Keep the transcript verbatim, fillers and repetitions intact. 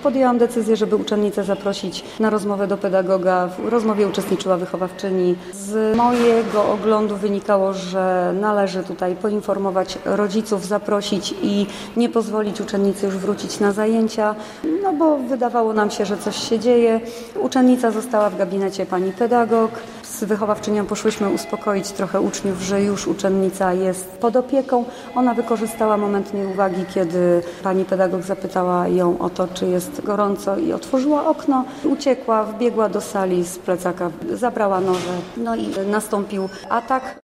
podjęłam decyzję, żeby uczennicę zaprosić na rozmowę do pedagoga. W rozmowie uczestniczyła wychowawczyni. Z mojego oglądu wynikało, że należy tutaj poinformować rodziców, zaprosić i nie pozwolić uczennicy już wrócić na zajęcia, no bo wydawało nam się, że coś się dzieje. Uczennica została w gabinecie pani pedagog. Z wychowawczynią poszłyśmy uspokoić trochę uczniów, że już uczennica jest pod opieką. Ona wykorzystała moment nieuwagi, kiedy pani pedagog zapytała ją o to, czy jest gorąco i otworzyła okno. Uciekła, wbiegła do sali z plecaka, zabrała noże, no i nastąpił atak.